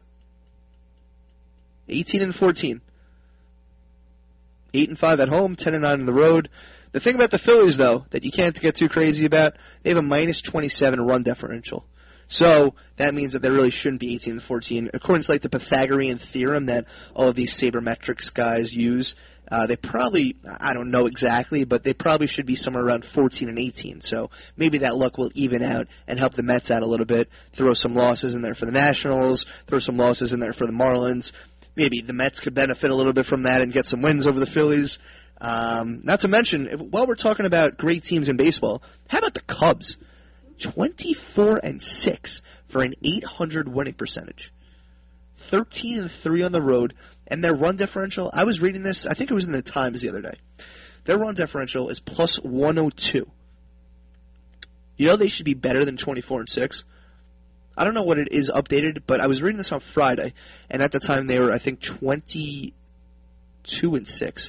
C: eighteen and fourteen. eight and five at home, ten and nine on the road. The thing about the Phillies, though, that you can't get too crazy about, they have a minus twenty-seven run differential. So that means that they really shouldn't be eighteen and fourteen. According to like the Pythagorean theorem that all of these sabermetrics guys use, uh, they probably, I don't know exactly, but they probably should be somewhere around fourteen and eighteen. So maybe that luck will even out and help the Mets out a little bit. Throw some losses in there for the Nationals, throw some losses in there for the Marlins. Maybe the Mets could benefit a little bit from that and get some wins over the Phillies. Um, not to mention, while we're talking about great teams in baseball, how about the Cubs? twenty-four and six for an eight hundred winning percentage. thirteen and three on the road, and their run differential, I was reading this, I think it was in the Times the other day. Their run differential is plus one oh two. You know they should be better than twenty-four and six? I don't know what it is updated, but I was reading this on Friday, and at the time they were, I think, twenty-two and six.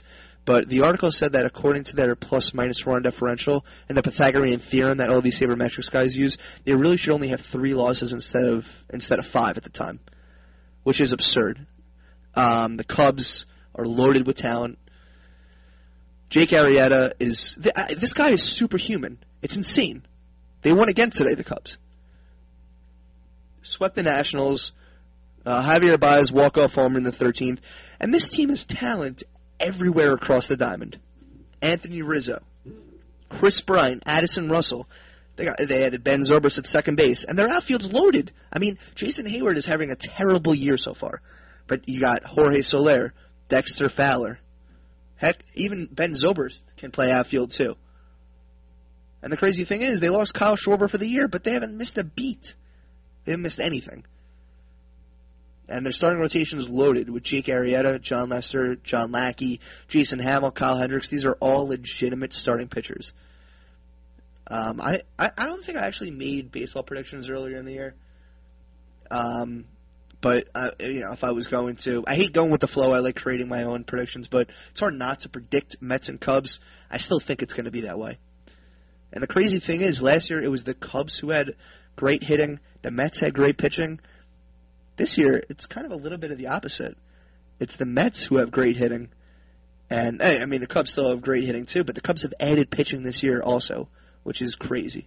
C: But the article said that according to their plus-minus run differential and the Pythagorean theorem that all these sabermetrics guys use, they really should only have three losses instead of instead of five at the time, which is absurd. Um, the Cubs are loaded with talent. Jake Arrieta is th- this guy is superhuman. It's insane. They won again today, the Cubs. Swept the Nationals. Uh, Javier Baez walk-off homer in the thirteenth. And this team has talent everywhere across the diamond. Anthony Rizzo, Chris Bryant, Addison Russell. They got they added Ben Zobrist at second base, and their outfield's loaded. I mean, Jason Hayward is having a terrible year so far, but you got Jorge Soler, Dexter Fowler. Heck, even Ben Zobrist can play outfield too. And the crazy thing is, they lost Kyle Schwarber for the year, but they haven't missed a beat. They haven't missed anything. And their starting rotation is loaded with Jake Arrieta, John Lester, John Lackey, Jason Hamill, Kyle Hendricks. These are all legitimate starting pitchers. Um, I, I, I don't think I actually made baseball predictions earlier in the year. Um, but, I, you know, if I was going to, I hate going with the flow. I like creating my own predictions, but it's hard not to predict Mets and Cubs. I still think it's going to be that way. And the crazy thing is, last year it was the Cubs who had great hitting. The Mets had great pitching. This year, it's kind of a little bit of the opposite. It's the Mets who have great hitting. And, I mean, the Cubs still have great hitting too, but the Cubs have added pitching this year also, which is crazy.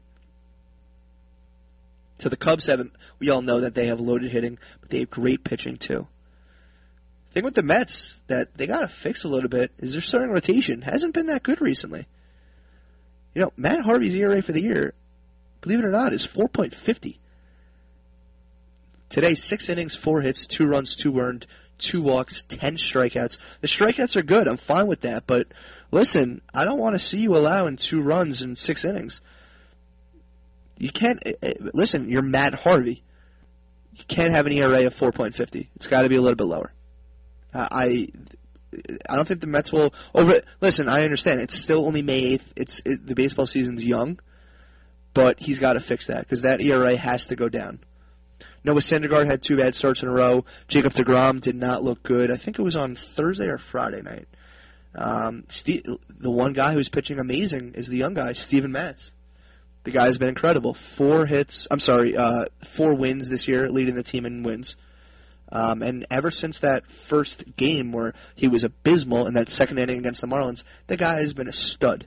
C: So the Cubs haven't, we all know that they have loaded hitting, but they have great pitching too. The thing with the Mets that they got to fix a little bit is their starting rotation hasn't been that good recently. You know, Matt Harvey's E R A for the year, believe it or not, is four point five oh. Today, six innings, four hits, two runs, two earned, two walks, ten strikeouts. The strikeouts are good. I'm fine with that. But listen, I don't want to see you allowing two runs in six innings. You can't. Listen, you're Matt Harvey. You can't have an E R A of four point five oh. It's got to be a little bit lower. Uh, I. I don't think the Mets will over. Listen, I understand. It's still only May eighth. It's it, the baseball season's young, but he's got to fix that because that E R A has to go down. Noah Syndergaard had two bad starts in a row. Jacob deGrom did not look good. I think it was on Thursday or Friday night. Um, Steve, the one guy who's pitching amazing is the young guy, Steven Matz. The guy's been incredible. Four hits. I'm sorry, uh, four wins this year, leading the team in wins. Um, and ever since that first game where he was abysmal in that second inning against the Marlins, the guy has been a stud.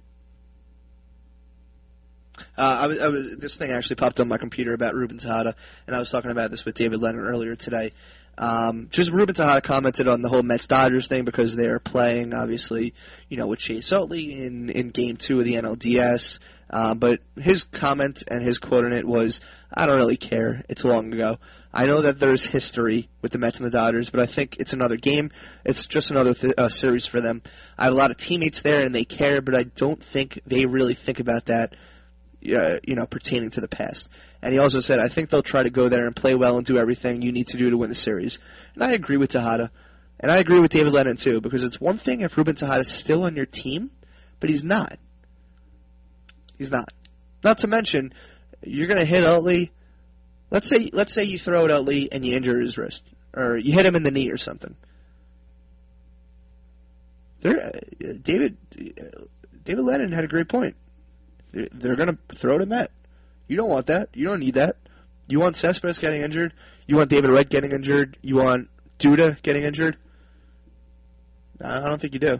C: Uh, I was, I was, this thing actually popped on my computer about Ruben Tejada, and I was talking about this with David Lennon earlier today. Um, just Ruben Tejada commented on the whole Mets-Dodgers thing because they're playing, obviously, you know, with Chase Utley in, in Game two of the N L D S. Uh, but his comment and his quote in it was, I don't really care. It's long ago. I know that there's history with the Mets and the Dodgers, but I think it's another game. It's just another th- uh, series for them. I have a lot of teammates there, and they care, but I don't think they really think about that. Uh, you know, pertaining to the past. And he also said, I think they'll try to go there and play well and do everything you need to do to win the series. And I agree with Tejada. And I agree with David Lennon, too, because it's one thing if Ruben Tejada's still on your team, but he's not. He's not. Not to mention, you're going to hit Utley. Let's say let's say you throw at Utley and you injure his wrist, or you hit him in the knee or something. There, uh, David, uh, David Lennon had a great point. They're going to throw to Met. You don't want that. You don't need that. You want Cespedes getting injured. You want David Wright getting injured. You want Duda getting injured. I don't think you do.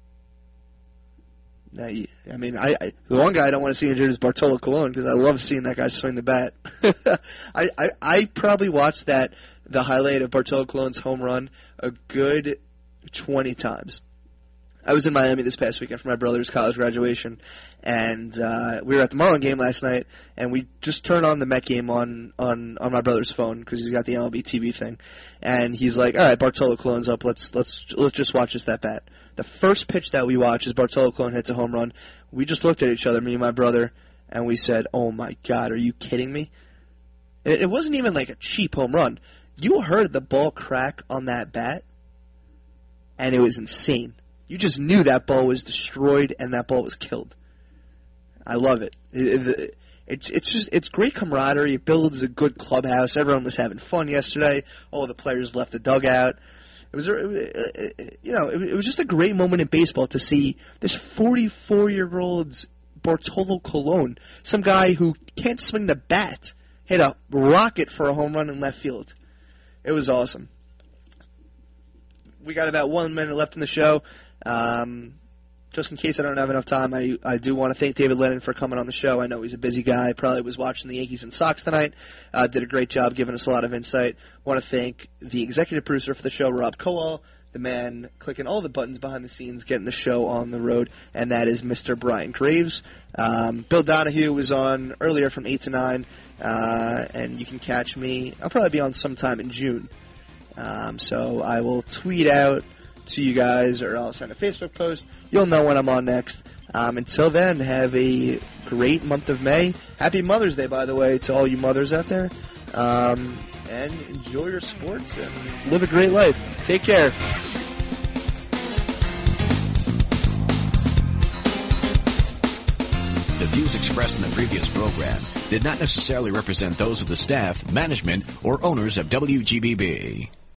C: Now, you, I mean, I, I the one guy I don't want to see injured is Bartolo Colon because I love seeing that guy swing the bat. I, I I probably watched that the highlight of Bartolo Colon's home run a good twenty times. I was in Miami this past weekend for my brother's college graduation, and uh, we were at the Marlin game last night, and we just turned on the Met game on, on, on my brother's phone because he's got the M L B T V thing, and he's like, all right, Bartolo Colon's up, let's let's let's just watch this at bat. The first pitch that we watch is Bartolo Colon hits a home run. We just looked at each other, me and my brother, and we said, oh my God, are you kidding me? It, it wasn't even like a cheap home run. You heard the ball crack on that bat, and it was insane. You just knew that ball was destroyed and that ball was killed. I love it. It, it it's it's just it's great camaraderie. It builds a good clubhouse. Everyone was having fun yesterday. All the players left the dugout. It was, a, you know, it was just a great moment in baseball to see this forty-four-year-old Bartolo Colon, some guy who can't swing the bat, hit a rocket for a home run in left field. It was awesome. We got about one minute left in the show. Um, just in case I don't have enough time, I, I do want to thank David Lennon for coming on the show. I know he's a busy guy. Probably was watching the Yankees and Sox tonight. Uh, did a great job giving us a lot of insight. Want to thank the executive producer for the show, Rob Kowal, the man clicking all the buttons behind the scenes, getting the show on the road, and that is Mister Brian Graves. Um, Bill Donahue was on earlier from eight to nine, uh, and you can catch me. I'll probably be on sometime in June. Um, so I will tweet out to you guys, or I'll send a Facebook post. You'll know when I'm on next. Um, until then, have a great month of May. Happy Mother's Day, by the way, to all you mothers out there. Um, and enjoy your sports and live a great life. Take care.
A: The views expressed in the previous program did not necessarily represent those of the staff, management, or owners of W G B B.